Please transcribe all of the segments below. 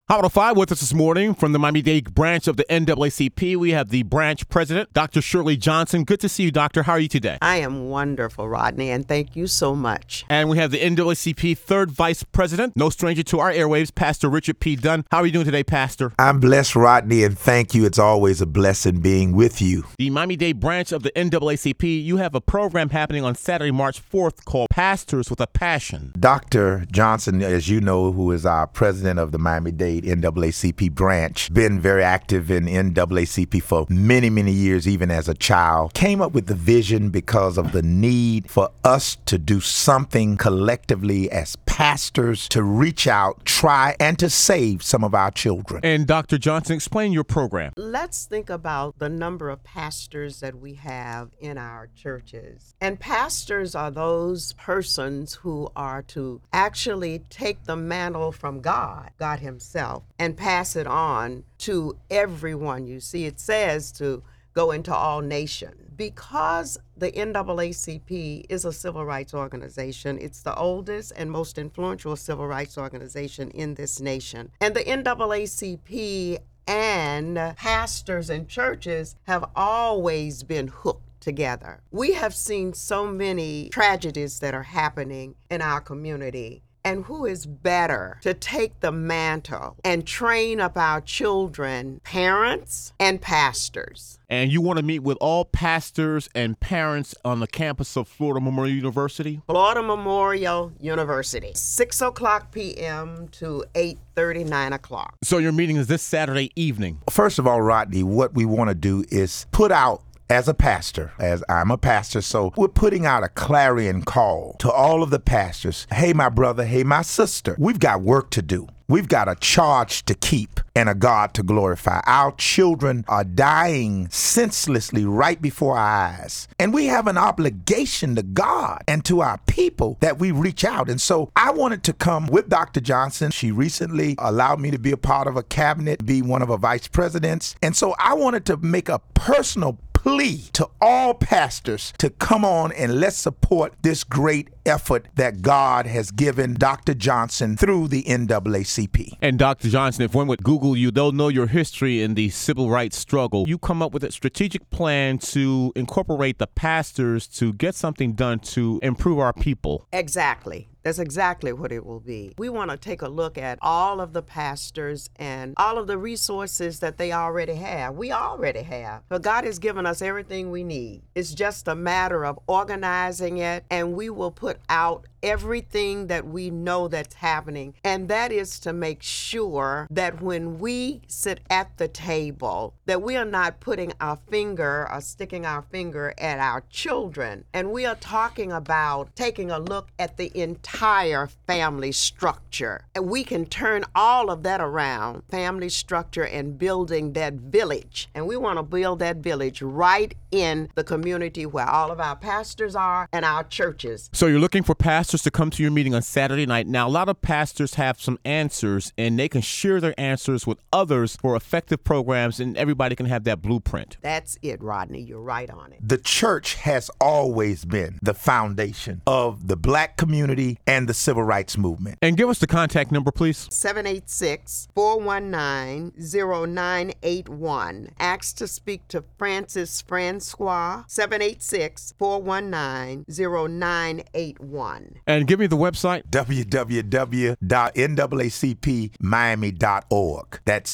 Hot 105 with us this morning from the Miami-Dade branch of the NAACP. We have the branch president, Dr. Shirley Johnson. Good to see you, doctor. How are you today? I am wonderful, Rodney, and thank you so much. And we have the NAACP third vice president, no stranger to our airwaves, Pastor Richard P. Dunn. How are you doing today, Pastor? I'm blessed, Rodney, and thank you. It's always a blessing being with you. The Miami-Dade branch of the NAACP, you have a program happening on Saturday, March 4th called Pastors with a Passion. Dr. Johnson, as you know, who is our president of the Miami-Dade NAACP branch, been very active in NAACP for many, many years, even as a child, came up with the vision because of the need for us to do something collectively as pastors to reach out, try, and to save some of our children. And Dr. Johnson, explain your program. Let's think about the number of pastors that we have in our churches. And pastors are those persons who are to actually take the mantle from God Himself, and pass it on to everyone. You see, it says to go into all nations. Because the NAACP is a civil rights organization, it's the oldest and most influential civil rights organization in this nation. And the NAACP and pastors and churches have always been hooked together. We have seen so many tragedies that are happening in our community. And who is better to take the mantle and train up our children, parents and pastors? And you want to meet with all pastors and parents on the campus of Florida Memorial University? Florida Memorial University, 6 o'clock p.m. to 8:30, 9 o'clock. So your meeting is this Saturday evening. First of all, Rodney, what we want to do is put out, as a pastor, as I'm a pastor, so we're putting out a clarion call to all of the pastors. Hey, my brother, hey, my sister, we've got work to do. We've got a charge to keep and a God to glorify. Our children are dying senselessly right before our eyes. And we have an obligation to God and to our people that we reach out. And so I wanted to come with Dr. Johnson. She recently allowed me to be a part of a cabinet, be one of her vice presidents. And so I wanted to make a personal plea to all pastors to come on and let's support this great effort that God has given Dr. Johnson through the NAACP. And Dr. Johnson, if one would Google you, they'll know your history in the civil rights struggle. You come up with a strategic plan to incorporate the pastors to get something done to improve our people. Exactly. That's exactly what it will be. We want to take a look at all of the pastors and all of the resources that they already have. We already have. But God has given us everything we need. It's just a matter of organizing it, and we will put out everything that we know that's happening. And that is to make sure that when we sit at the table, that we are not putting our finger or sticking our finger at our children. And we are talking about taking a look at the entire family structure. And we can turn all of that around, family structure and building that village. And we want to build that village right in the community where all of our pastors are and our churches. So you're looking for pastors to come to your meeting on Saturday night. Now, a lot of pastors have some answers, and they can share their answers with others for effective programs, and everybody can have that blueprint. That's it, Rodney. You're right on it. The church has always been the foundation of the Black community and the civil rights movement. And give us the contact number, please. 786-419-0981. Ask to speak to Francis Francois, 786-419-0981. And give me the website. www.naacpmiami.org. That's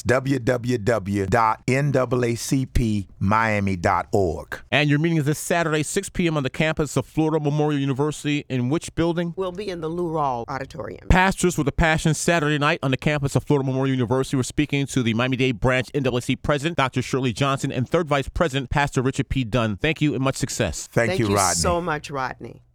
www.naacpmiami.org. And your meeting is this Saturday, 6 p.m. on the campus of Florida Memorial University. In which building? We'll be in the Lou Rawls Auditorium. Pastors with a Passion, Saturday night on the campus of Florida Memorial University. We're speaking to the Miami-Dade branch NAACP president, Dr. Shirley Johnson, and third vice president, Pastor Richard P. Dunn. Thank you and much success. Thank you, Rodney. So much, Rodney.